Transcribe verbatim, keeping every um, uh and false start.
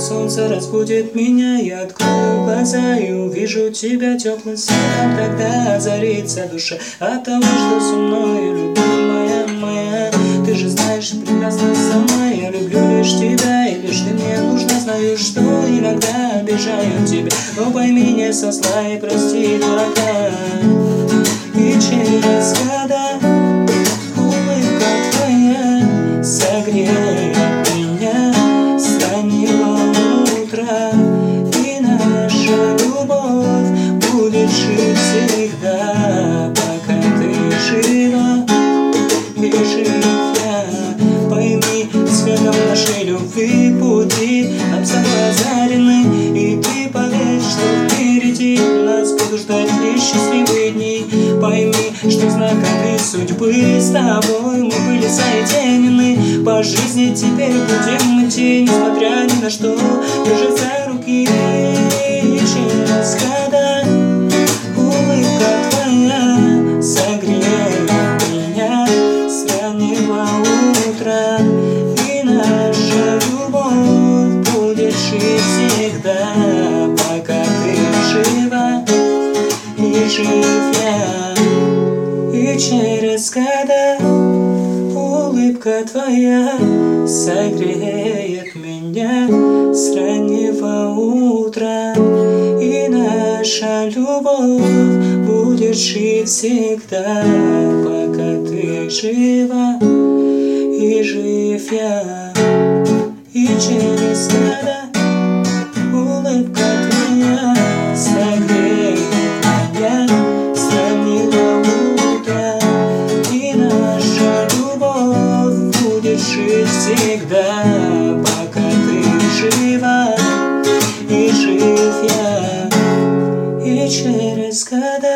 солнце разбудит меня. Я открою глаза и увижу тебя теплым светом. Тогда озарится душа от того, что со мной, любимая моя. Ты же знаешь прекрасно сама, я люблю лишь тебя, и лишь ты мне нужна. Знаю, что иногда обижаю тебя, но пойми, не со зла и прости дурака. И через года улыбка твоя согреет меня с раннего утра, и наша любовь будет жить всегда, пока ты жива и жив я. Пойми, светом нашей любви пути нам с тобой озарены, и ты поверь, что впереди нас будут ждать лишь счастливые дни. Пойми, что знаками судьбы с тобой мы были соединены. По жизни теперь будем идти, несмотря ни на что, держась за руки. И через года улыбка твоя согреет меня с раннего утра, и наша любовь будет жить всегда, пока ты жива и жив я. И через года улыбка твоя согреет меня с раннего утра, и наша любовь будет жить всегда, пока ты жива и жив я. И через года улыбка твоя согреет меня с раннего утра, и наша любовь будет жить всегда, пока ты жива и жив я. И через года